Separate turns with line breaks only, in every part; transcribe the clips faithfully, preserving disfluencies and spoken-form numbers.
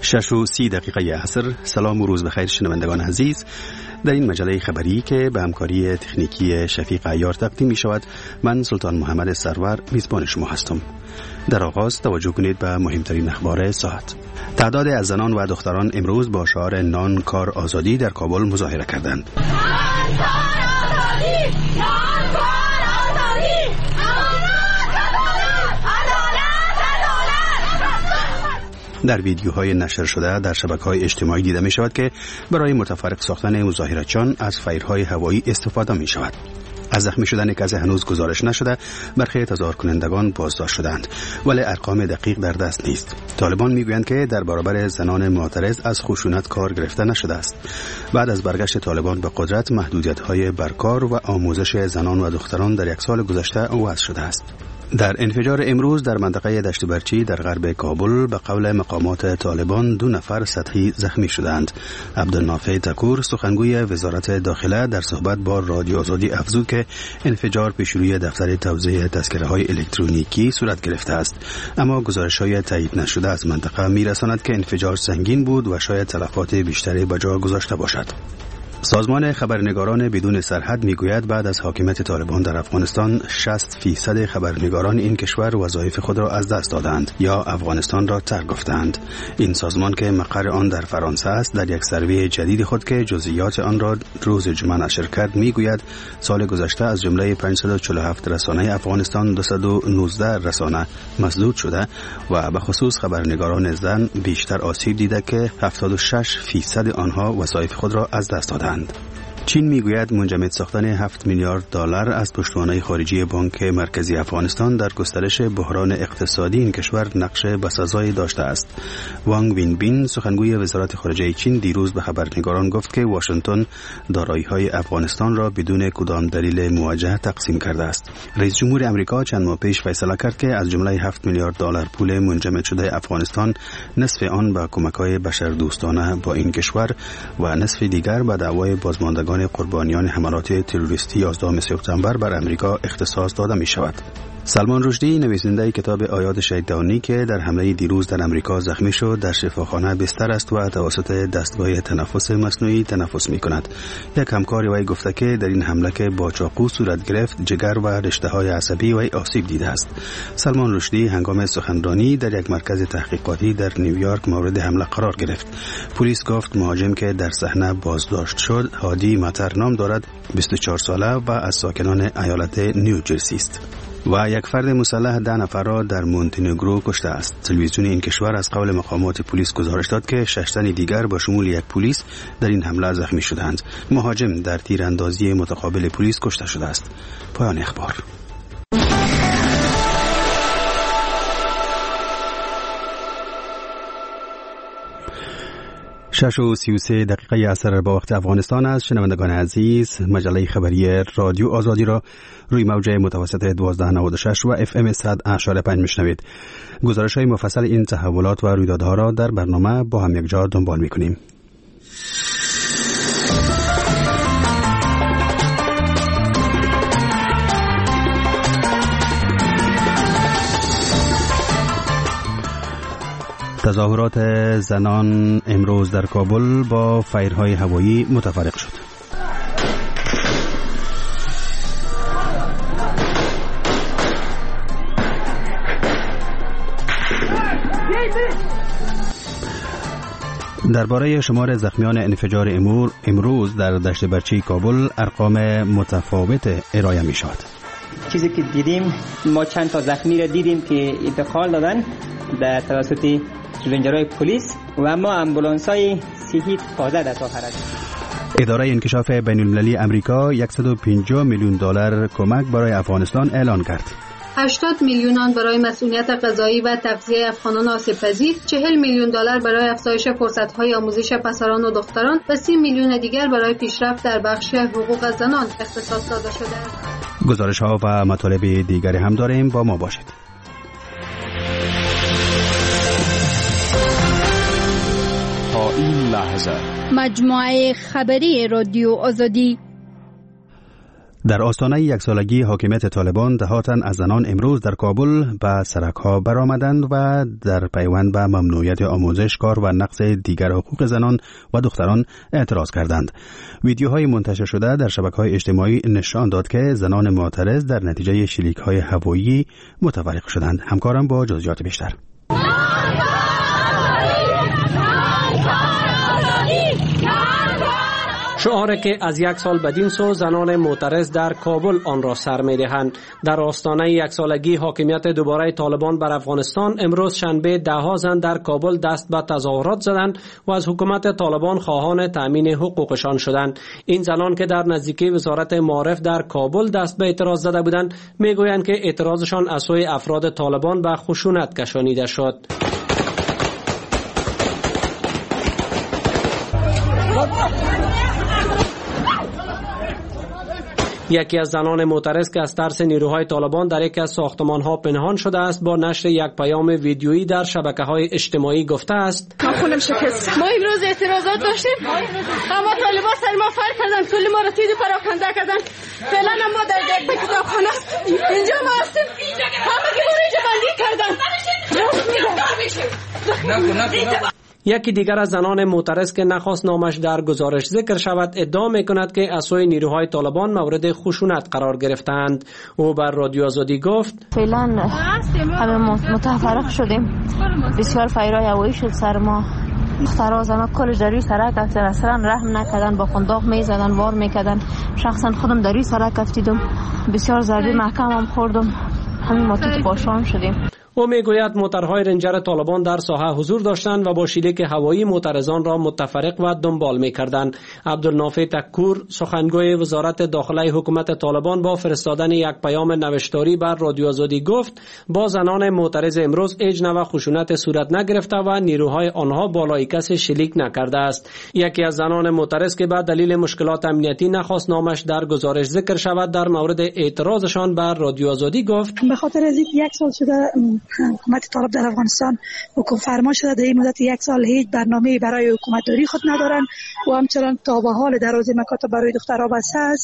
شش و سی دقیقه عصر. سلام و روز بخیر شنوندگان عزیز. در این مجله خبری که به همکاری تکنیکی شفیق عیار تقدیم می شود، من سلطان محمد سرور میزبان شما هستم. در آغاز توجه کنید به مهمترین اخبار ساعت. تعداد از زنان و دختران امروز با شعار نان کار آزادی در کابل مظاهره کردند. در ویدیوهای نشر شده در شبکه‌های اجتماعی دیده می شود که برای متفرق ساختن مظاهره‌چیان از فیرهای هوایی استفاده می شود. از زخمی شدن کسی هنوز گزارش نشده. برخی تظاهر کنندگان بازداشت شدند، ولی ارقام دقیق در دست نیست. طالبان میگویند که در برابر زنان معترض از خشونت کار گرفته نشده است. بعد از برگشت طالبان به قدرت، محدودیت‌های بر کار و آموزش زنان و دختران در یک سال گذشته وضع شده است. در انفجار امروز در منطقه دشت برچی در غرب کابل به قول مقامات طالبان دو نفر سطحی زخمی شدند. عبدالنافع تکور سخنگوی وزارت داخله در صحبت با رادیو آزادی افزود که انفجار پیش روی دفتر توزیع تذکره‌های الکترونیکی صورت گرفته است، اما گزارش‌های تایید نشده از منطقه می‌رساند که انفجار سنگین بود و شاید تلفات بیشتری به جا گذاشته باشد. سازمان خبرنگاران بدون سرحد میگوید بعد از حاکمیت طالبان در افغانستان شصت فیصد خبرنگاران این کشور وظایف خود را از دست دادند یا افغانستان را ترک گفتند. این سازمان که مقر آن در فرانسه است، در یک سروی جدید خود که جزئیات آن را روز جمعه نشر کرد میگوید سال گذشته از جمله پانصد و چهل و هفت رسانه افغانستان دویست و نوزده رسانه مسدود شده و به خصوص خبرنگاران زن بیشتر آسیب دیده که هفتاد و شش فیصد آنها وظایف خود را از دست دادند. چین میگوید منجمد ساختن هفت میلیارد دلار از پشتوانه خارجی بانک مرکزی افغانستان در گسترش بحران اقتصادی این کشور نقش بسزایی داشته است. وانگ وین بین سخنگوی وزارت خارجه چین دیروز به خبرنگاران گفت که واشنگتن دارایی‌های افغانستان را بدون کدام دلیل موجه تقسیم کرده است. رئیس جمهور آمریکا چند ماه پیش فیصله کرد که از جمله هفت میلیارد دلار پول منجمد شده افغانستان نصف آن به کمک‌های بشردوستانه با این کشور و نصف دیگر به دعوای بازماندگان قربانیان حملات تروریستی یازدهم سپتامبر بر امریکا اختصاص داده می شود. سلمان رشدی نویسنده کتاب آیات شیطانی که در حمله دیروز در امریکا زخمی شد در شفاخانه بستر است و توسط دستگاه تنفس مصنوعی تنفس می کند. یک همکار وی گفته که در این حمله که با چاقو صورت گرفت جگر و رشته های عصبی وی آسیب دیده است. سلمان رشدی هنگام سخنرانی در یک مرکز تحقیقاتی در نیویورک مورد حمله قرار گرفت. پلیس گفت مهاجم که در صحنه بازداشت شد هادی مطر نام دارد، بیست و چهار ساله و از ساکنان ایالت نیوجرسی است. و یک فرد مسلح ده نفر را در مونتنگرو کشته است. تلویزیون این کشور از قول مقامات پلیس گزارش داد که شش تن دیگر با شمول یک پلیس در این حمله زخمی شدند. مهاجم در تیراندازی متقابل پلیس کشته شده است. پایان اخبار. شش و سی و سه دقیقه عصر با وقت افغانستان است. شنوندگان عزیز، مجله خبری رادیو آزادی را روی موج متوسط دوازده نود و شش و اف ام صد اشاره پنج میشنوید. گزارش های مفصل این تحولات و رویدادها را در برنامه با هم یک جا دنبال میکنیم. تظاهرات زنان امروز در کابل با فیرهای هوایی متفرق شد. درباره شمار زخمیان انفجار امور امروز در دشت برچی کابل ارقام متفاوت ارائه می شود.
چیزی که دیدیم، ما چند تا زخمی را دیدیم که انتقال دادن در توسط رنجرهای پلیس و اما امبولانس‌های صحی تازه در حرکت.
اداره انکشاف بین المللی امریکا صد و پنجاه میلیون دلار کمک برای افغانستان اعلان کرد.
هشتاد میلیون آن برای مسئولیت غذایی و تغذیه افغانان آسیب‌پذیر، چهل میلیون دلار برای افزایش فرصت‌های آموزش پسران و دختران و سی میلیون دیگر برای پیشرفت در بخش حقوق زنان اختصاص داده شده است.
گزارش‌ها و مطالب دیگری هم داریم، با ما باشید.
تا این لحظه
مجموعه خبری رادیو آزادی.
در آستانه یک سالگی حاکمیت طالبان دهاتاً از زنان امروز در کابل به سرک‌ها برآمدند و در پیوند به ممنوعیت آموزش، کار و نقض دیگر حقوق زنان و دختران اعتراض کردند. ویدیوهای منتشر شده در شبکه‌های اجتماعی نشان داد که زنان معترض در نتیجه شلیک‌های هوایی متفرق شدند. همکارم با جزئیات بیشتر.
شعاری که از یک سال بدین سو زنان معترض در کابل آن را سر می‌دهند. در آستانه یک سالگی حاکمیت دوباره طالبان بر افغانستان امروز شنبه ده ها زن در کابل دست به تظاهرات زدند و از حکومت طالبان خواهان تامین حقوقشان شدند. این زنان که در نزدیکی وزارت معارف در کابل دست به اعتراض زده بودند میگویند که اعتراضشان از سوی افراد طالبان به خشونت کشانیده شد. یکی از زنان معترض که از ترس نیروهای طالبان در یکی از ساختمان‌ها پنهان شده است با نشر یک پیام ویدیویی در شبکه‌های اجتماعی گفته است:
ما خونم شکست. ما امروز اعتراضات داشتیم اما طالبان سر ما فر کردن، کل ما را تیز پراکنده کردن. فعلا ما در یک کتابخانه اینجا ما هستیم، همه که ما را اینجا بندی کردن.
یکی دیگر از زنان معترض که نخواست نامش در گزارش ذکر شود ادعا می‌کند که از سوی نیروهای طالبان مورد خشونت قرار گرفتند. او بر رادیو آزادی گفت:
فعلا همه متفرق شدیم، بسیار فیرای هوایی شد سر ما، دخترها زنها کلش در روی سرک افتادن، اصلا رحم نکردن، با خنداق میزدن، وار میکردن. شخصا خودم در روی سرک افتیدم، بسیار ضربه محکم هم خوردم، همین ما تو باشان شدیم.
او میگوید موترهای رنجر طالبان در ساحه حضور داشتند و با شلیک هوایی معترضان را متفرق و دنبال میکردند. عبدالنافع تکور سخنگوی وزارت داخله حکومت طالبان با فرستادن یک پیام نوشتاری بر رادیو آزادی گفت: با زنان معترض امروز هیچ نوع خشونت صورت نگرفته و نیروهای آنها بالای کسی شلیک نکرده است. یکی از زنان معترض که به دلیل مشکلات امنیتی نخواست نامش در گزارش ذکر شود در مورد اعتراضشان بر رادیو آزادی گفت:
به خاطر از اینکه یک سال شده حکومت طالب در افغانستان حکم فرما شده، در این مدت یک سال هیچ برنامه برای حکومت داری خود ندارن و همچنان تا به حال دروازه مکاتب برای دخترها بسته است.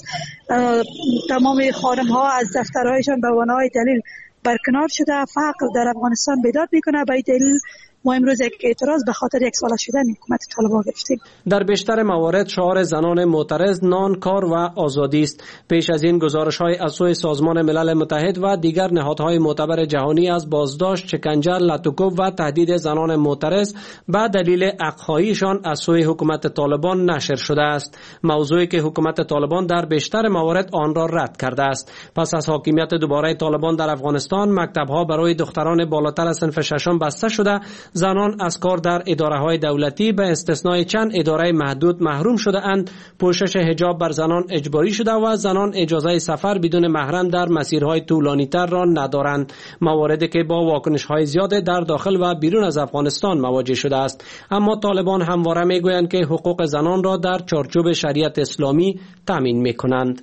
تمام خانم ها از دفترهایشان به عنوان دلیل برکنار شده. فقر در افغانستان بیداد میکنه. به دلیل ما امروز یک اعتراض به خاطر یک سال شدن حکومت طالبان گرفتیم.
در بیشتر موارد شعار زنان معترض نان، کار و آزادی است. پیش از این گزارش‌های از سوی سازمان ملل متحد و دیگر نهادهای معتبر جهانی از بازداشت، شکنجه، لطوکوب و تهدید زنان معترض به دلیل حق‌خواهیشان از سوی حکومت طالبان نشر شده است. موضوعی که حکومت طالبان در بیشتر موارد آن را رد کرده است. پس از حاکمیت دوباره طالبان در افغانستان، مکتب‌ها برای دختران بالاتر از صنف ششم بسته شده. زنان از کار در اداره‌های دولتی به استثنای چند اداره محدود محروم شده اند. پوشش حجاب بر زنان اجباری شده و زنان اجازه سفر بدون محرم در مسیرهای طولانی‌تر را ندارند. مواردی که با واکنش‌های زیاد در داخل و بیرون از افغانستان مواجه شده است. اما طالبان همواره می‌گویند که حقوق زنان را در چارچوب شریعت اسلامی تامین می‌کنند.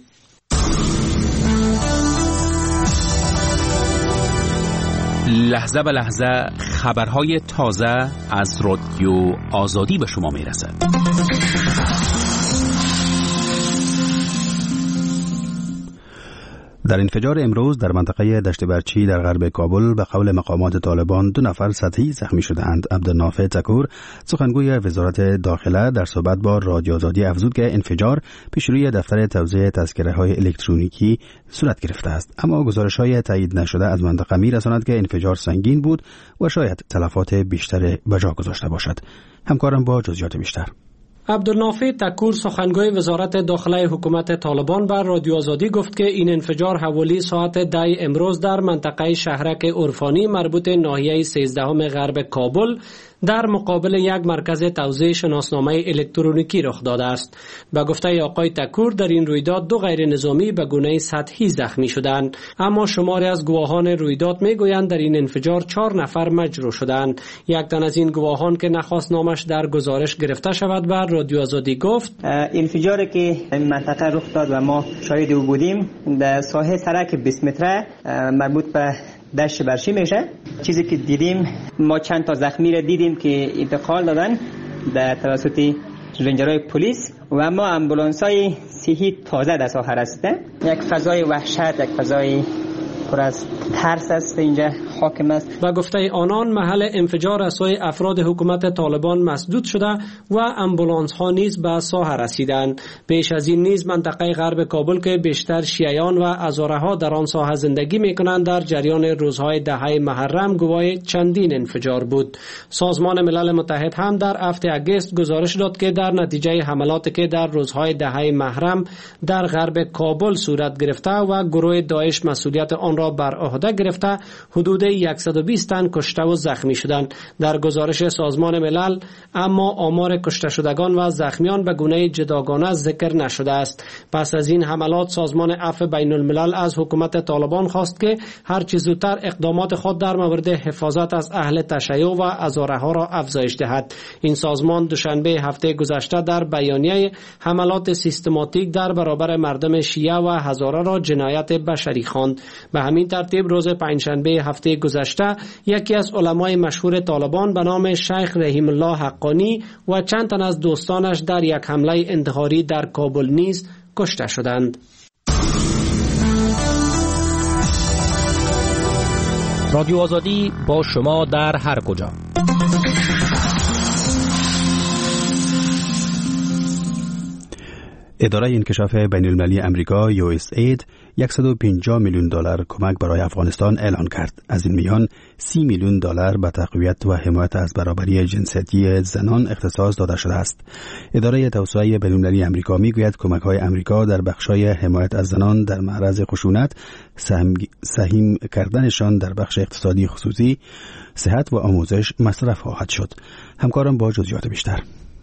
لحظه به لحظه خبرهای تازه از رادیو آزادی به شما میرسد.
در انفجار امروز در منطقه دشت برچی در غرب کابل به قول مقامات طالبان دو نفر سطحی زخمی شدند. عبدالنافع تکور سخنگوی وزارت داخله در صحبت با رادیو آزادی افزود که انفجار پیش روی دفتر توزیع تذکره‌های الکترونیکی صورت گرفته است، اما گزارش‌های تایید نشده از منطقه می‌رساند که انفجار سنگین بود و شاید تلفات بیشتر به جا گذاشته باشد. همکارم با جزئیات بیشتر.
عبدالنافع تکور سخنگوی وزارت داخله حکومت طالبان بر رادیو آزادی گفت که این انفجار حوالی ساعت ده امروز در منطقه شهرک عرفانی مربوط ناحیه سیزدهم غرب کابل در مقابل یک مرکز توزیع شناسنامه الکترونیکی رخ داده است. به گفته آقای تکور در این رویداد دو غیر نظامی به گونه سطحی زخمی شدند، اما شماری از گواهان رویداد میگویند در این انفجار چهار نفر مجروح شدند. یک تن از این گواهان که نخواست نامش در گزارش گرفته شود بر رادیو آزادی گفت:
انفجاری که این منطقه رخ داد و ما شاهد او بودیم در ساحه سرک بیست متره مربوط به دشت برچی میشه. چیزی که دیدیم ما چند تا زخمی را دیدیم که انتقال دادن در توسط رنجرهای پلیس و ما امبولانس های صحی تازه در ساحل است. یک فضای وحشت، یک فضای پر از ترس است اینجا حاکم است.
و گفته آنان محل انفجار از سوی افراد حکومت طالبان مسدود شده و امبولانس ها نیز به ساحه رسیدند. پیش از این نیز منطقه غرب کابل که بیشتر شیعیان و هزاره ها در آن ساحه زندگی می کنند در جریان روزهای دهه محرم گواه چندین انفجار بود. سازمان ملل متحد هم در هفته اگست گزارش داد که در نتیجه حملاتی که در روزهای دهه محرم در غرب کابل صورت گرفته و گروه داعش مسئولیت آن را بر عهده گرفته، حدود صد و بیست تن کشته و زخمی شدند. در گزارش سازمان ملل اما آمار کشته شدگان و زخمیان به گونه جداگانه ذکر نشده است. پس از این حملات سازمان عفو بین الملل از حکومت طالبان خواست که هر چه زودتر اقدامات خود در مورد حفاظت از اهل تشیع و هزاره ها را افزایش دهد. این سازمان دوشنبه هفته گذشته در بیانیه حملات سیستماتیک در برابر مردم شیعه و هزاره را جنایت بشری خواند. به همین ترتیب روز پنجشنبه هفته گذشته یکی از علمای مشهور طالبان به نام شیخ رحیم الله حقانی و چند تن از دوستانش در یک حمله انتحاری در کابل نیز کشته شدند.
رادیو آزادی با شما در هر کجا.
اداره انکشاف بین المللی امریکا یو اس اید صد و پنجاه میلیون دلار کمک برای افغانستان اعلان کرد. از این میان سی میلیون دلار به تقویت و حمایت از برابری جنسیتی زنان اختصاص داده شده است. اداره توسعه بین المللی امریکا میگوید کمک‌های امریکا در بخش‌های حمایت از زنان در معرض خشونت، سهم کردنشان در بخش اقتصادی خصوصی، صحت و آموزش مصرف خواهد شد. همکاران با جزئیات بیشتر.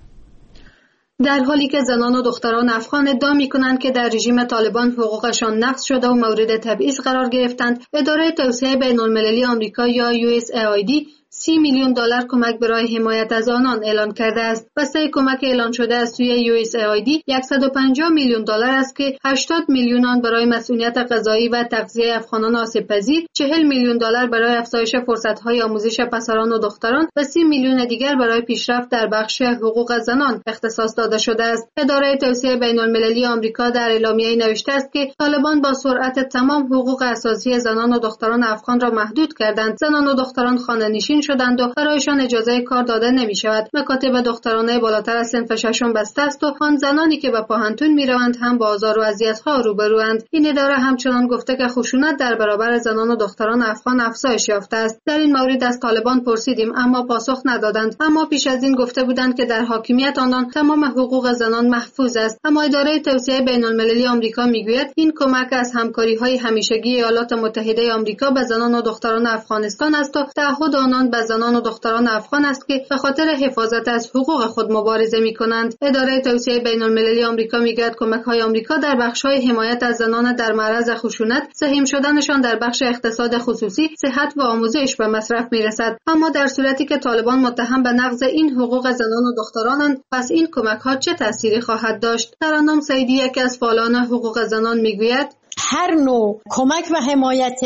در حالی که زنان و دختران افغان ادعا می‌کنند که در رژیم طالبان حقوقشان نقض شده و مورد تبعیض قرار گرفتند، اداره توسعه بین‌المللی آمریکا یا یو اس ای آی دی سی میلیون دلار کمک برای حمایت از آنان اعلان کرده است. بسته کمک اعلان شده از سوی یو اس ای آی دی صد و پنجاه میلیون دلار است که هشتاد میلیون آن برای مسئولیت غذایی و تغذیه افغانان آسیب‌پذیر، چهل میلیون دلار برای افزایش فرصت‌های آموزش پسران و دختران و سی میلیون دیگر برای پیشرفت در بخش حقوق زنان اختصاص داده شده است. اداره توسعه بین‌المللی آمریکا در اعلامیه‌ای نوشته است که طالبان با سرعت تمام حقوق اساسی زنان و دختران افغان را محدود کردند. زنان و دختران خانه‌نشین شدند و برایشان اجازه کار داده نمی شود. مکاتب دخترانه بالاتر از صنف ششم بسته است و آن زنانی که به پاهنتون می روند هم با آزار و اذیت‌ها روبروند. این اداره همچنان گفته که خشونت در برابر زنان و دختران افغان افزایش یافته است. در این مورد از طالبان پرسیدیم اما پاسخ ندادند. اما پیش از این گفته بودند که در حاکمیت آنان تمام حقوق زنان محفوظ است. اما اداره توسعه بین‌المللی آمریکا میگوید این کمک از همکاری‌های همیشگی ایالات متحده آمریکا به زنان و دختران افغانستان است و تعهد آنان به زنان و دختران افغان است که به خاطر حفاظت از حقوق خود مبارزه می‌کنند. اداره توسعه بین‌المللی آمریکا میگوید کمک‌های آمریکا در بخش‌های حمایت از زنان در معرض خشونت، سهم شدنشان در بخش اقتصاد خصوصی، صحت و آموزش به مصرف می‌رسد. اما در صورتی که طالبان متهم به نقض این حقوق زنان و دخترانند، پس این کمک‌ها چه تأثیری خواهد داشت؟ ترنم سعیدی یکی از فعالان حقوق زنان میگوید
هر نوع کمک و حمایت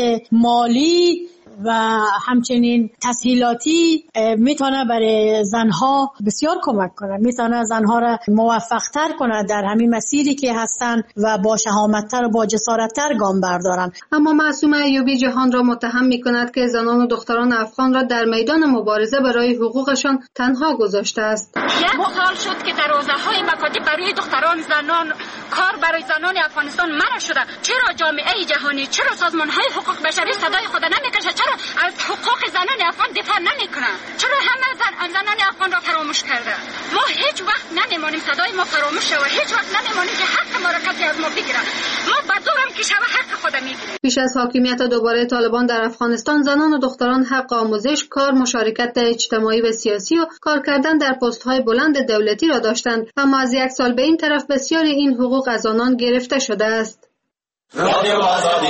مالی و همچنین تسهیلاتی میتونه برای زنها بسیار کمک کنه، میتونه زنها را موفق‌تر کنه در همین مسیری که هستن و با شهامت‌تر و با جسارت‌تر گام بردارن.
اما معصومه ایوبی جهان را متهم میکند که زنان و دختران افغان را در میدان مبارزه برای حقوقشان تنها گذاشته است.
یک سال شد که دروازه‌های مکاتب برای دختران زنان کار برای زنان افغانستان منع شده. چرا جامعه جهانی، چرا سازمان‌های حقوق بشری صدای خود نمیکشه؟ چرا از حقوق زنان افغان دفاع نمیکنن؟ چرا همه زن زنان افغان را فراموش کرده؟ ما هیچ وقت نمیمونیم صدای ما فراموش شه و هیچ وقت نمیمونیم که حق ما را کسی از ما بگیره. ما به دورم که شوه حق خود میگیریم.
پیش از حاکمیت دوباره طالبان در افغانستان، زنان و دختران حق آموزش، کار، مشارکت در اجتماعی و سیاسی و کار کردن در پست‌های بلند دولتی را داشتند، اما از یک سال به این طرف بسیاری این حقوق از آنان گرفته شده است. رادیو آزادی.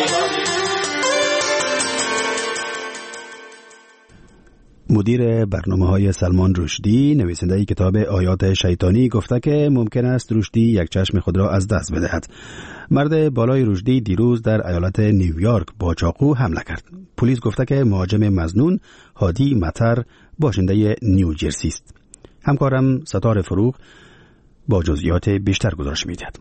مدیر برنامه‌های سلمان رشدی، نویسنده کتاب آیات شیطانی، گفته که ممکن است رشدی یک چشم خود را از دست بدهد. مرد بالای رشدی دیروز در ایالت نیویورک با چاقو حمله کرد. پلیس گفته که مهاجم مظنون هادی مطر باشنده نیوجرسی است. همکارم ستاره فروغ با جزئیات بیشتر گزارش می‌دهد.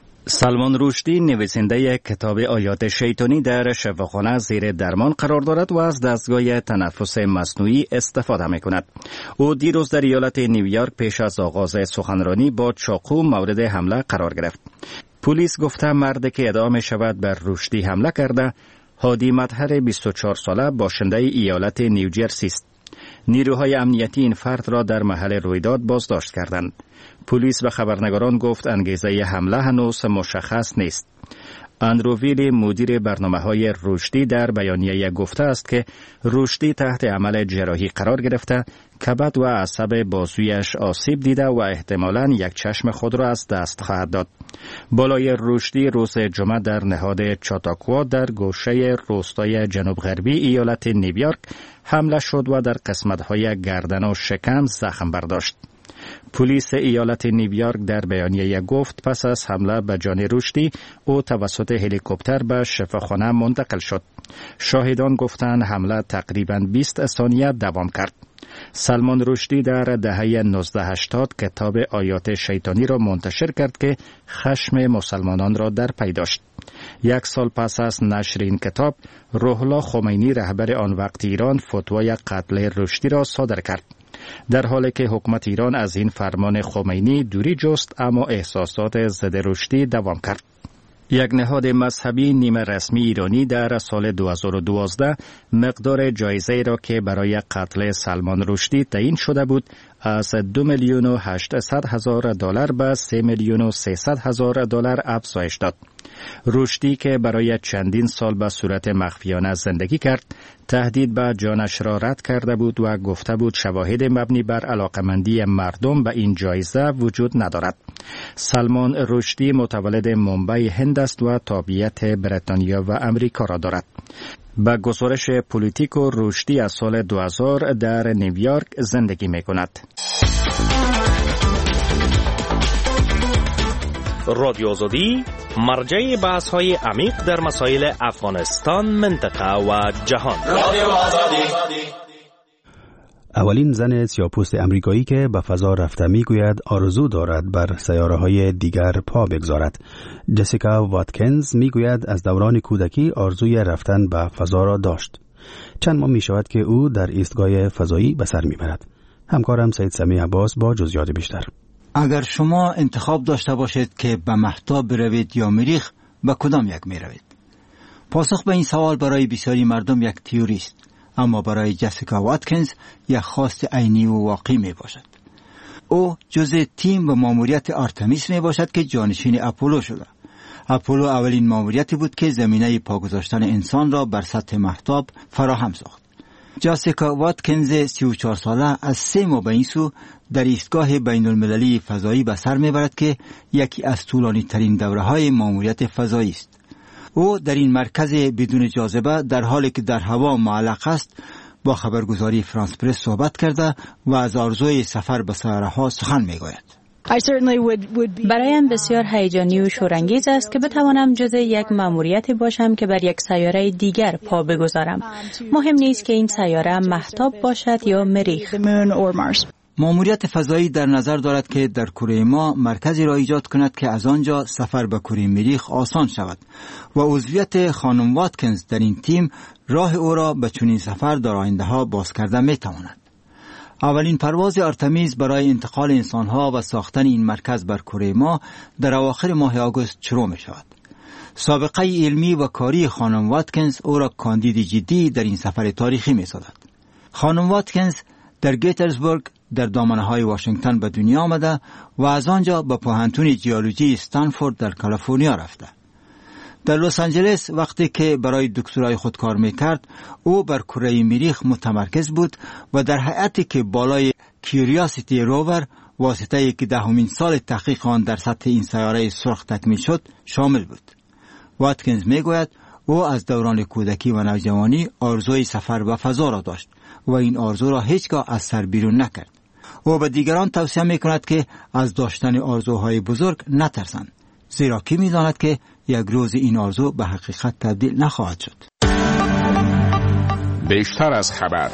سلمان رشدی نویسنده کتاب آیات شیطانی در شفاخانه زیر درمان قرار دارد و از دستگاه تنفس مصنوعی استفاده می کند. او دیروز در ایالت نیویورک پیش از آغاز سخنرانی با چاقو مورد حمله قرار گرفت. پلیس گفته مرد که ادعا می شود بر رشدی حمله کرده هادی مطهر بیست و چهار ساله باشنده ایالت نیوجرسی است. نیروهای امنیتی این فرد را در محل رویداد بازداشت کردند. پلیس به خبرنگاران گفت انگیزه حمله هنوز مشخص نیست. اندروویلی مدیر برنامه‌های رشدی در بیانیه گفته است که رشدی تحت عمل جراحی قرار گرفته، کبد و عصب بازویش آسیب دیده و احتمالاً یک چشم خود را از دست خواهد داد. بالای رشدی روز جمعه در نهاد چاتاکوا در گوشه روستای جنوب غربی ایالت نیویورک حمله شد و در قسمت‌های گردن و شکم زخم برداشت. پلیس ایالت نیویورک در بیانیه گفت پس از حمله به جان رشدی او توسط هلیکوپتر به شفاخانه منتقل شد. شاهدان گفتند حمله تقریباً بیست ثانیه دوام کرد. سلمان رشدی در دهه نوزده هشتاد کتاب آیات شیطانی را منتشر کرد که خشم مسلمانان را در پی داشت. یک سال پس از نشر این کتاب، روح الله خمینی رهبر آن وقت ایران فتوای قتل رشدی را صادر کرد. در حالی که حکومت ایران از این فرمان خمینی دوری جست، اما احساسات ضد رشدی دوام کرد. یک نهاد مذهبی نیمه رسمی ایرانی در سال دو هزار و دوازده مقدار جایزه را که برای قتل سلمان رشدی تعیین شده بود از دو میلیون و هشتصد هزار دلار به سه میلیون و سیصد هزار دلار افزایش داد. رشدی که برای چندین سال به صورت مخفیانه زندگی کرد، تهدید به جانش را رد کرده بود و گفته بود شواهد مبنی بر علاقمندی مردم به این جایزه وجود ندارد. سلمان رشدی متولد ممبئی هند است و تابعیت بریتانیا و امریکا را دارد. با گزارش پولیتیکو رشدی از سال دو هزار در نیویورک زندگی می کند.
رادیو آزادی مرجع بحث های عمیق در مسائل افغانستان، منطقه و جهان. رادیو آزادی.
اولین زن سیاه‌پوست امریکایی که به فضا رفته میگوید آرزو دارد بر سیاره‌های دیگر پا بگذارد. جسیکا واتکنز میگوید از دوران کودکی آرزوی رفتن به فضا را داشت. چند ماه میشود که او در ایستگاه فضایی به سر میبرد. همکارم سید سمیع عباس با جزئیات بیشتر.
اگر شما انتخاب داشته باشید که به مهتاب بروید یا مریخ، به کدام یک میروید؟ پاسخ به این سوال برای بسیاری مردم یک تئوری است، اما برای جسیکا واتکنز یک خواست عینی و واقعی می باشد. او جزء تیم و ماموریت آرتمیس می باشد که جانشین اپولو شده. اپولو اولین ماموریتی بود که زمینه پا گذاشتن انسان را بر سطح مهتاب فراهم ساخت. جسیکا واتکنز سی و چهار ساله از سه ماه به این سو در ایستگاه بین المللی فضایی به سر میبرد که یکی از طولانی ترین دوره های ماموریت فضایی است. او در این مرکز بدون جاذبه در حالی که در هوا معلق است با خبرگزاری فرانس پرس صحبت کرده و از آرزوی سفر به سیاره ها سخن میگوید.
برایم بسیار هیجانی و شورانگیز است که بتوانم جزء یک مأموریتی باشم که بر یک سیاره دیگر پا بگذارم. مهم نیست که این سیاره مهتاب باشد یا مریخ.
مأموریت فضایی در نظر دارد که در کره ما مرکزی را ایجاد کند که از آنجا سفر به کره مریخ آسان شود و عضویت خانم واتکنز در این تیم راه او را به چنین سفر در آینده ها باز کرده می تواند. اولین پرواز آرتمیز برای انتقال انسانها و ساختن این مرکز بر کره ما در اواخر ماه آگوست شروع می شود. سابقه علمی و کاری خانم واتکنز او را کاندید جدی در این سفر تاریخی می سازد. خانم واتکنز در گیترزبورگ در دامنه‌های واشنگتن به دنیا آمده و از آنجا به پوهنتون جیولوژی استنفورد در کالیفرنیا رفته. در لس آنجلس وقتی که برای دکترای خود کار میکرد، او بر کره مریخ متمرکز بود و در هیئتی که بالای کیوریاسیتی روور واسطه که دهمین سال تحقیق آن در سطح این سیاره سرخ تکمیل شد شامل بود. واتکنز میگوید او از دوران کودکی و نوجوانی آرزوی سفر به فضا را داشت و این آرزو را هیچگاه از سر بیرون نکرد. او به دیگران توصیه میکند که از داشتن آرزوهای بزرگ نترسند، زیرا کی میداند که یک روز این آرزو به حقیقت تبدیل نخواهد شد.
بیشتر از خبر.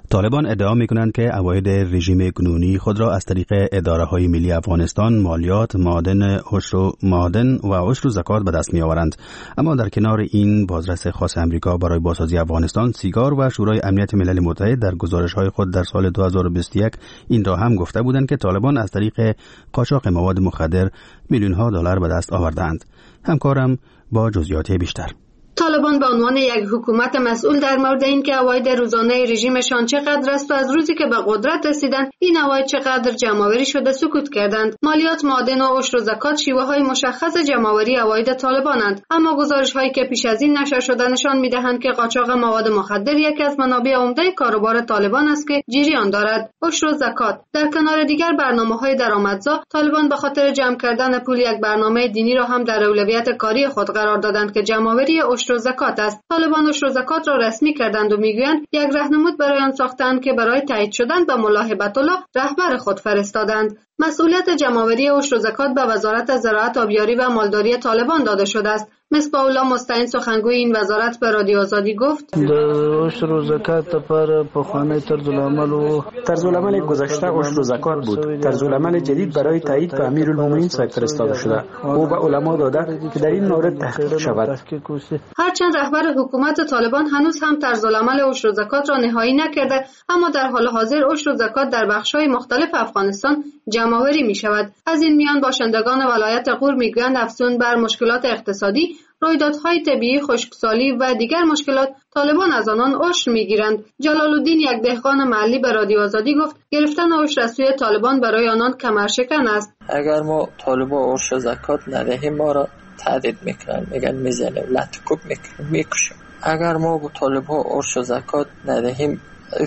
طالبان ادعا می‌کنند که عواید رژیم کنونی خود را از طریق اداره‌های ملی افغانستان، مالیات، معادن، عشر و معادن و عشر و زکات به دست می‌آورند. اما در کنار این، بازرس خاص امریکا برای بازسازی افغانستان، سیگار و شورای امنیت ملل متحد در گزارش‌های خود در سال دو هزار و بیست و یک این را هم گفته بودند که طالبان از طریق قاچاق مواد مخدر میلیون‌ها دلار به دست آوردند. همکارم با جزئیات بیشتر.
طالبان به عنوان یک حکومت مسئول در مورد اینکه عواید روزانه رژیمشان چقدر است و از روزی که به قدرت رسیدند این عواید چقدر جمع‌آوری شده سکوت کردند. مالیات، معادن و عشر و زکات شیوه‌های مشخص جمع‌آوری عواید طالبانند، اما گزارش‌هایی که پیش از این نشر شده نشان می‌دهند که قاچاق مواد مخدر یکی از منابع عمده کاروبار طالبان است که جریان دارد. عشر و زکات در کنار دیگر برنامه‌های درآمدزا، طالبان به خاطر جمع کردن پول یک برنامه دینی را هم در اولویت کاری خود قرار دادند که جمع‌آوری عشر و زکات است. طالبان عشر و زکات را رسمی کردند و میگویند یک راهنمود برای آن ساختند که برای تایید شدن به ملا هبت الله رهبر خود فرستادند. مسئولیت جمع‌آوری عشر و زکات به وزارت زراعت، آبیاری و مالداری طالبان داده شده است. مصباح الله مستعین سخنگوی این وزارت به رادیو آزادی گفت:
د عشر و زکات لپاره پخوانی طرزالعمل و
طرزالعمل گذشته عشر و زکات بود. طرزالعمل جدید برای تایید به امیرالمومنین صاحب فرستاده شده. او به علما داده که در این مورد تحقیق شود.
هرچند رهبر حکومت طالبان هنوز هم طرزالعمل عشر و زکات را نهایی نکرده، اما در حال حاضر عشر و زکات در بخش‌های مختلف افغانستان جمع‌آوری می‌شود. از این میان باشندگان ولایت غور میگویند افزون بر مشکلات اقتصادی، رویدادهای طبیعی، خشکسالی و دیگر مشکلات، طالبان از آنان عشر میگیرند. جلال الدین، یک دهقان محلی، به رادیو آزادی گفت گرفتن عشر از سوی طالبان برای آنان کمرشکن است.
اگر ما طالبان عشر زکات ندهیم ما را تهدید میکنن، میگن میزنیم، لطکوب میکنیم، میکشیم. اگر ما با طالبان عشر زکات ندهیم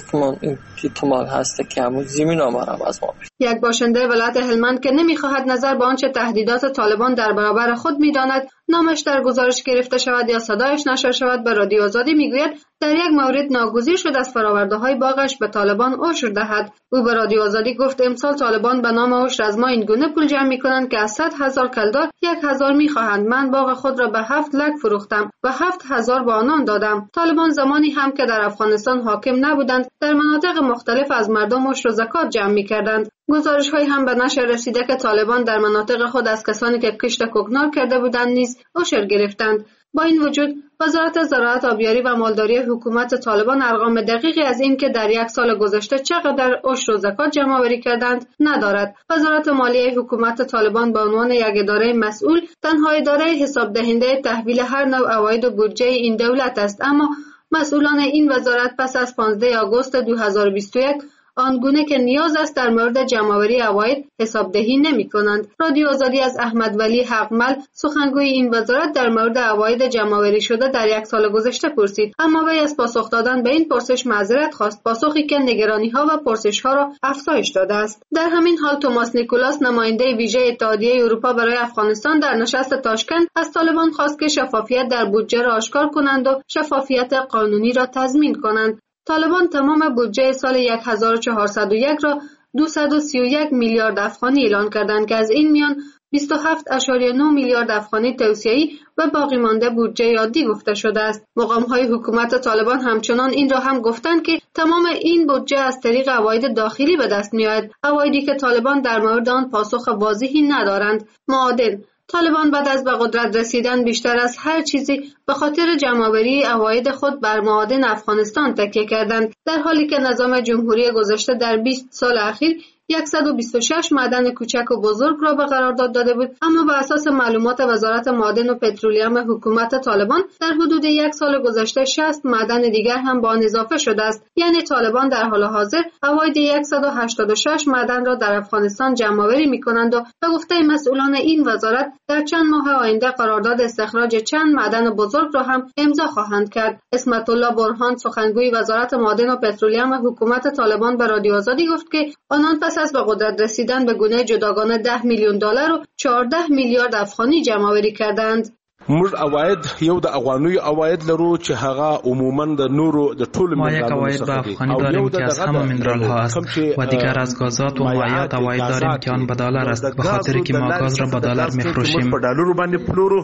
احتمال هست که همون زمین آمارم از ما بید.
یک باشنده ولایت هلمند که نمیخواهد نظر به آنچه تهدیدات طالبان در برابر خود میداند نامش در گزارش گرفته شود یا صدایش نشر شود به رادیو آزادی میگوید در یک مورد ناگزیر شد از فرآورده‌های باغش به طالبان عشر دهد. او به رادیو آزادی گفت امسال طالبان به نام عشر از ما این گونه پول جمع میکنند که از صد هزار کلدار یک هزار میخواهند. من باغ خود را به هفت لک فروختم و هفت هزار به آنان دادم. طالبان زمانی هم که در افغانستان حاکم نبودند در مناطق مختلف از مردم عشر و زکات جمع میکردند. گزارش‌هایی هم به نشر رسیده که طالبان در مناطق خود از کسانی که کشت کوکنار کرده بودند نیز عشر گرفتند. با این وجود وزارت زراعت، آبیاری و مالداری حکومت طالبان ارقام دقیقی از این که در یک سال گذشته چقدر عشر و زکات جمع‌آوری کردند ندارد. وزارت مالیه حکومت طالبان به عنوان یک اداره مسئول تنها اداره حساب دهنده تحویل هر نوع عواید و بودجه این دولت است، اما مسئولان این وزارت پس از پانزده آگوست دو هزار و بیست و یک آنگونه که نیاز است در مورد جمع‌آوری عواید حسابدهی نمی‌کنند. رادیو آزادی از احمد ولی حقمل سخنگوی این وزارت در مورد عواید جمع‌آوری شده در یک سال گذشته پرسید، اما وی از پاسخ دادن به این پرسش معذرت خواست، پاسخی که نگرانی‌ها و پرسش‌ها را افزایش داده است. در همین حال توماس نیکولاس، نماینده ویژه اتحادیه اروپا برای افغانستان، در نشست تاشکند از طالبان خواست که شفافیت در بودجه را آشکار کنند و شفافیت قانونی را تضمین کنند. طالبان تمام بودجه سال هزار و چهارصد و یک را دویست و سی و یک میلیارد افغانی اعلان کردند که از این میان بیست و هفت ممیز نه میلیارد افغانی توسعه‌ای و باقی مانده بودجه عادی گفته شده است. مقام‌های حکومت طالبان همچنان این را هم گفتند که تمام این بودجه از طریق عواید داخلی به دست می‌آید، عوایدی که طالبان در مورد آن پاسخ واضحی ندارند. معادن طالبان بعد از به قدرت رسیدن بیشتر از هر چیزی به خاطر جمع‌آوری عواید خود بر معادن افغانستان تکیه کردند، در حالی که نظام جمهوری گذشته در بیست سال اخیر صد و بیست و شش معدن کوچک و بزرگ را به قرارداد داده بود، اما بر اساس معلومات وزارت معادن و پترولیم حکومت طالبان در حدود یک سال گذشته شصت معدن دیگر هم با آن اضافه شده است. یعنی طالبان در حال حاضر عواید صد و هشتاد و شش معدن را در افغانستان جمع‌آوری می‌کنند و به گفته مسئولان این وزارت در چند ماه آینده قرارداد استخراج چند معدن بزرگ را هم امضا خواهند کرد. اسمت الله برهان، سخنگوی وزارت معادن و پترولیم حکومت طالبان، به رادیو آزادی گفت که آنان پس از به قدرت رسیدن به گونه جداگانه ده میلیون دلار و چهارده میلیارد افغانی جمع‌آوری کردند.
موږ اواید یو د افغاني اواید لرو چې هغه عموما د نورو د ټولو
ما یک اواید به افغانی داریم که از همه مینرال ها است و دیگر از گازات و مایعات اواید داریم که آن به دلار است، به خاطر که ما گاز را به دلار میفروشیم.
به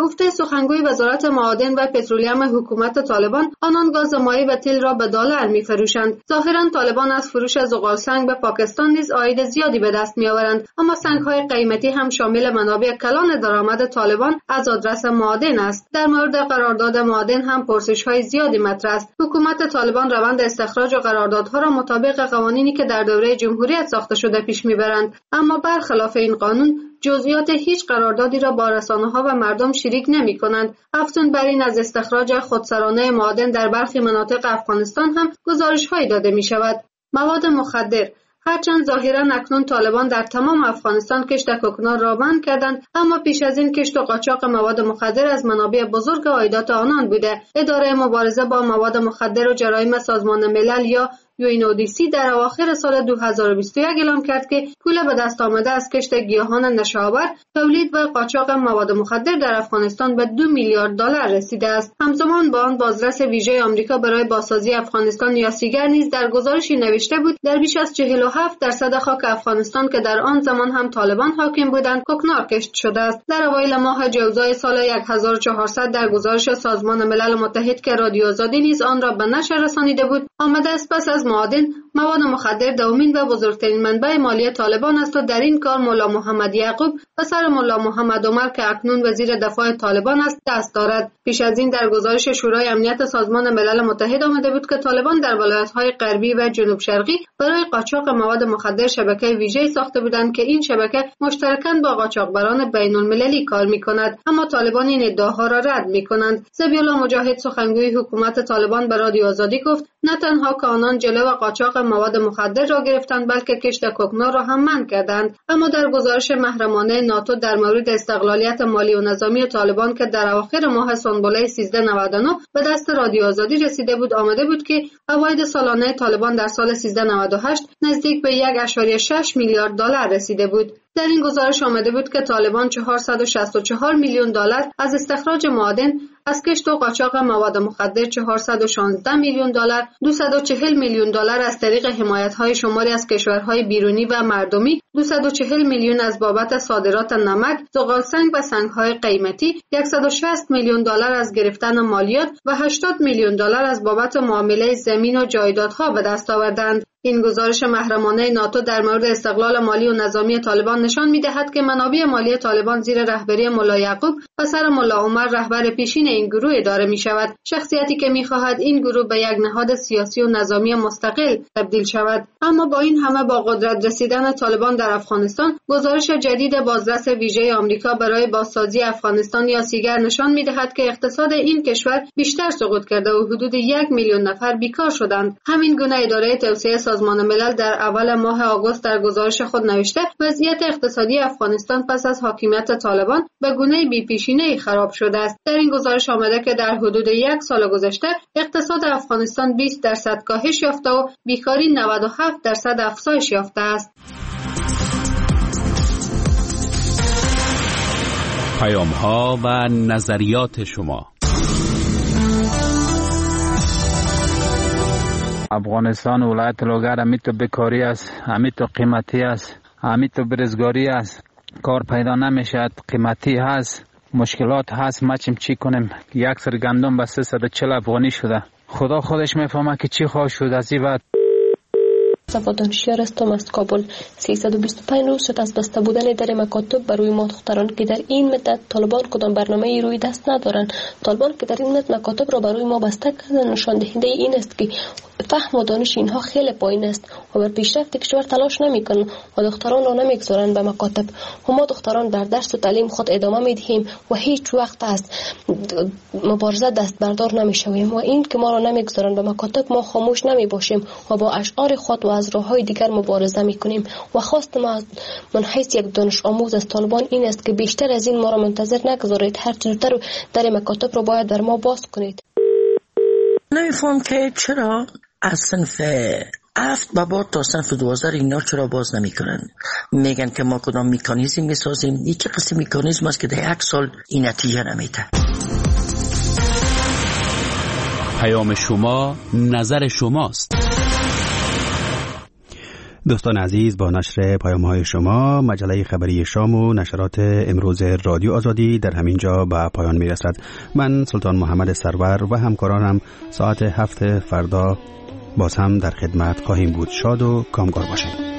گفته سخنگوی وزارت معادن و پترولیم حکومت طالبان، آنان گاز مایع و تیل را به دلار می‌فروشند. ظاهراً طالبان از فروش زغال سنگ به پاکستان نیز عاید زیادی به دست می‌آورند، اما سنگ‌های قیمتی هم شامل منابع کلان درآمد طالبان از آدرس معادن است. در مورد قرارداد معادن هم پرسش‌های زیادی مطرح است. حکومت طالبان روند استخراج و قراردادها را مطابق قوانینی که در دوره جمهوریت ساخته شده پیش می‌برند، اما برخلاف این قانون جزئیات هیچ قراردادی را با رسانه‌ها و مردم شریک نمی‌کنند. افزون بر این از استخراج خودسرانه معادن در برخی مناطق افغانستان هم گزارش‌هایی داده می‌شود. مواد مخدر هرچند ظاهراً اکنون طالبان در تمام افغانستان کشت کوکنار را بند کردند، اما پیش از این کشت و قاچاق مواد مخدر از منابع بزرگ عایدات آنان بوده. اداره مبارزه با مواد مخدر و جرایم سازمان ملل یا یو این او دی سی در اواخر سال دو هزار و بیست و یک اعلام کرد که پول به دست آمده از کشت گیاهان نشه‌آور، تولید و قاچاق مواد مخدر در افغانستان به دو میلیارد دلار رسیده است. همزمان با آن بازرس ویژه آمریکا برای بازسازی افغانستان یا سیگر نیز در گزارشی نوشته بود در بیش از چهل و هفت درصد خاک افغانستان که در آن زمان هم طالبان حاکم بودند کوکنار کشت شده است. در اوایل ماه جوزای سال هزار و چهارصد در گزارش سازمان ملل متحد که رادیو آزادی نیز آن را به نشر رسانیده بود، آمده است پس از معادن مواد مخدر دومین و بزرگترین منبع مالی طالبان است و در این کار مولا محمد یعقوب پسر مولا محمد عمر که اکنون وزیر دفاع طالبان است دست دارد. پیش از این در گزارش شورای امنیت سازمان ملل متحد آمده بود که طالبان در ولایت‌های غربی و جنوب شرقی برای قاچاق مواد مخدر شبکه ویژه‌ای ساخته بودند که این شبکه مشترکاً با قاچاقبران بین‌المللی کار می‌کند، اما طالبان این ادعاها را رد می‌کنند. ذبیح‌الله مجاهد سخنگوی حکومت طالبان به رادیو آزادی گفت نه تنها که آنان جلو قاچاق مواد مخدر را گرفتند بلکه کشت کوکنار را هم منع کردند. اما در گزارش محرمانه ناتو در مورد استقلالیت مالی و نظامی طالبان که در اواخر ماه سنبله سیزده نود و نه به دست رادیو آزادی رسیده بود آمده بود که عواید سالانه طالبان در سال سیزده نود و هشت نزدیک به یک ممیز شش میلیارد دلار رسیده بود. در این گزارش آمده بود که طالبان چهارصد و شصت و چهار میلیون دلار از استخراج معادن، از کشت و قاچاق مواد مخدر چهارصد و شانزده میلیون دلار، دویست و چهل میلیون دلار از طریق حمایت‌های شماری از کشورهای بیرونی و مردمی، دویست و چهل میلیون از بابت صادرات نمک، زغال سنگ و سنگ‌های قیمتی، صد و شصت میلیون دلار از گرفتن مالیات و هشتاد میلیون دلار از بابت معامله زمین و جایدادها به دست آوردند. این گزارش محرمانه ناتو در مورد استقلال مالی و نظامی طالبان نشان می‌دهد که منابع مالی طالبان زیر رهبری مولا یعقوب پسر مولا عمر رهبر پیشین این گروه اداره می‌شود، شخصیتی که می‌خواهد این گروه به یک نهاد سیاسی و نظامی مستقل تبدیل شود. اما با این همه با قدرت رسیدن طالبان در افغانستان، گزارش جدید بازرس ویژه آمریکا برای بازسازی افغانستان یا سیگر نشان می‌دهد که اقتصاد این کشور بیشتر سقوط کرده و حدود یک میلیون نفر بیکار شدند. همین گونه اداره توسعه سازمان ملل در اول ماه آگوست در گزارش خود نوشته وضعیت اقتصادی افغانستان پس از حاکمیت طالبان به گونه بی‌پیشینه‌ای خراب شده است. در این گزارش آمده که در حدود یک سال گذشته اقتصاد افغانستان بیست درصد کاهش یافته و بیکاری نود و هفت درصد افزایش یافته است.
پیام‌ها و نظریات شما.
افغانستان ولایت لوگر امیتو بکاری است، امیتو قیمتی است، امیتو برزگاری است، کار پیدا نمیشد، قیمتی هست، مشکلات هست. ما چیم چی کنیم؟ یک سر گندم به سیصد و چهل افغانی شده. خدا خودش میفهمه که چی خواهد شد از این بعد.
صفا دانشیار هستم از کابل. سیصد و بیست و پنج روز شد از بسته بودن در مکاتب برای ما دختران که در این مدت طالبان کدام برنامه روی دست ندارند. طالبان که در این مدت مکاتب را برای ما بسته کردن نشان دهنده این است که فهم و دانش اینها خیلی پایین است و بر پیشرفت کشور تلاش نمیکنند و دختران را نمیگذارند به مکاتب. و ما دختران در درس و تعلیم خود ادامه میدهیم و هیچ وقت از مبارزه دست بردار نمیشویم و این که ما را نمیگذارند به مکاتب ما خاموش نمیباشیم و با اشعار خود و از راههای دیگر مبارزه میکنیم. و خواست ما از من حیث یک دانش آموز از طالبان این است که بیشتر از این ما را منتظر نگذارید، هر زودتر در مکاتب را باید در ما باز کنید.
نمیفهم که چرا از صنف هفت و بعد تا صنف دوازده اینا چرا باز نمی کنن؟ میگن که ما کدام میکانیزم میسازیم. این چه قسم میکانیزم است که در یک سال این نتیجه نمیده؟
پیام شما نظر شماست.
دوستان عزیز، با نشر پیام‌های شما مجله خبری شام و نشرات امروز رادیو آزادی در همین جا به پایان میرسد. من سلطان محمد سرور و همکارانم ساعت هفت فردا باز هم در خدمت خواهیم بود. شاد و کامگار باشید.